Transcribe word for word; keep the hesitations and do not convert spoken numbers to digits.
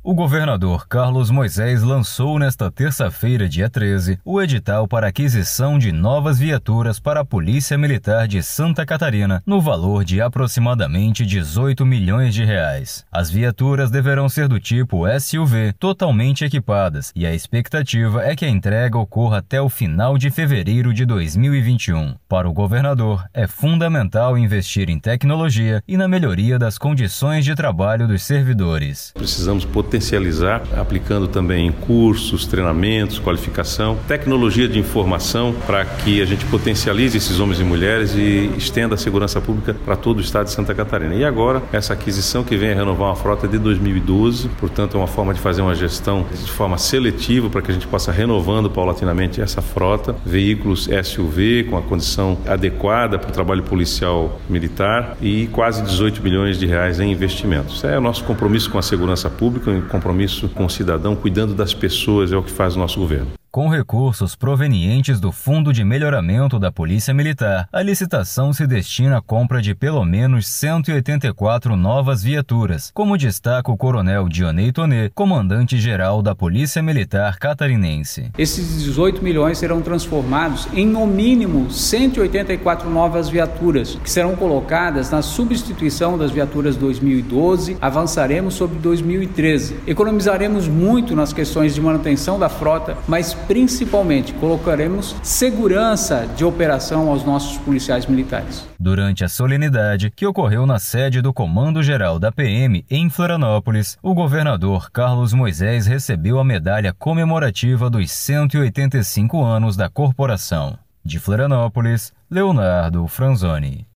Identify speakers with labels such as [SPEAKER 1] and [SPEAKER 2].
[SPEAKER 1] O governador Carlos Moisés lançou nesta terça-feira, dia treze, o edital para aquisição de novas viaturas para a Polícia Militar de Santa Catarina, no valor de aproximadamente dezoito milhões de reais. As viaturas deverão ser do tipo S U V, totalmente equipadas, e a expectativa é que a entrega ocorra até o final de fevereiro de dois mil e vinte e um. Para o governador, é fundamental investir em tecnologia e na melhoria das condições de trabalho dos servidores.
[SPEAKER 2] Precisamos potencializar, aplicando também cursos, treinamentos, qualificação, tecnologia de informação para que a gente potencialize esses homens e mulheres e estenda a segurança pública para todo o estado de Santa Catarina. E agora, essa aquisição que vem a renovar uma frota de dois mil e doze, portanto é uma forma de fazer uma gestão de forma seletiva para que a gente possa renovando paulatinamente essa frota, veículos S U V com a condição adequada para o trabalho policial militar e quase dezoito milhões de reais em investimentos. Esse é o nosso compromisso com a segurança pública, um compromisso com o cidadão, cuidando das pessoas, é o que faz o nosso governo.
[SPEAKER 1] Com recursos provenientes do Fundo de Melhoramento da Polícia Militar, a licitação se destina à compra de pelo menos cento e oitenta e quatro novas viaturas, como destaca o coronel Dionei Tonê, comandante-geral da Polícia Militar Catarinense.
[SPEAKER 3] Esses dezoito milhões serão transformados em, no mínimo, cento e oitenta e quatro novas viaturas, que serão colocadas na substituição das viaturas dois mil e doze, avançaremos sobre dois mil e treze. Economizaremos muito nas questões de manutenção da frota, mas principalmente colocaremos segurança de operação aos nossos policiais militares.
[SPEAKER 1] Durante a solenidade, que ocorreu na sede do Comando Geral da P M em Florianópolis, o governador Carlos Moisés recebeu a medalha comemorativa dos cento e oitenta e cinco anos da corporação. De Florianópolis, Leonardo Franzoni.